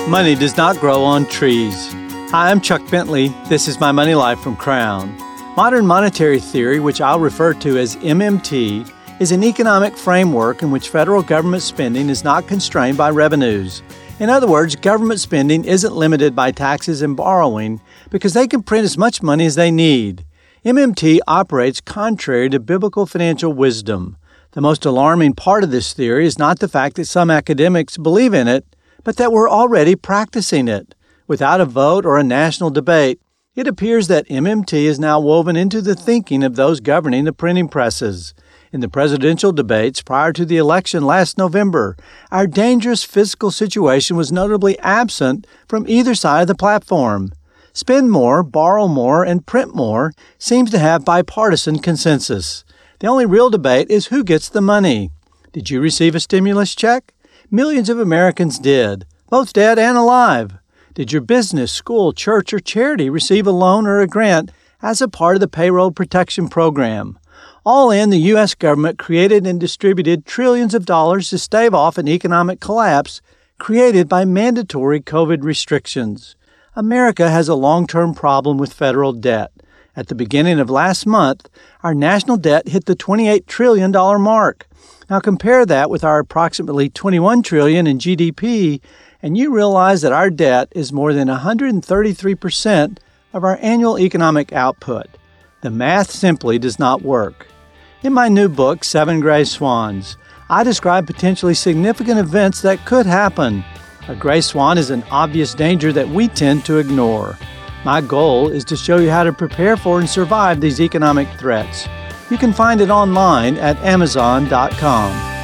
Money does not grow on trees. Hi, I'm Chuck Bentley. This is My Money Life from Crown. Modern monetary theory, which I'll refer to as MMT, is an economic framework in which federal government spending is not constrained by revenues. In other words, government spending isn't limited by taxes and borrowing because they can print as much money as they need. MMT operates contrary to biblical financial wisdom. The most alarming part of this theory is not the fact that some academics believe in it, but that we're already practicing it. Without a vote or a national debate, it appears that MMT is now woven into the thinking of those governing the printing presses. In the presidential debates prior to the election last November, our dangerous fiscal situation was notably absent from either side of the platform. Spend more, borrow more, and print more seems to have bipartisan consensus. The only real debate is who gets the money. Did you receive a stimulus check? Millions of Americans did, both dead and alive. Did your business, school, church, or charity receive a loan or a grant as a part of the Payroll Protection Program? All in, the U.S. government created and distributed trillions of dollars to stave off an economic collapse created by mandatory COVID restrictions. America has a long-term problem with federal debt. At the beginning of last month, our national debt hit the $28 trillion mark. Now compare that with our approximately $21 trillion in GDP, and you realize that our debt is more than 133% of our annual economic output. The math simply does not work. In my new book, 7 Gray Swans, I describe potentially significant events that could happen. A gray swan is an obvious danger that we tend to ignore. My goal is to show you how to prepare for and survive these economic threats. You can find it online at Amazon.com.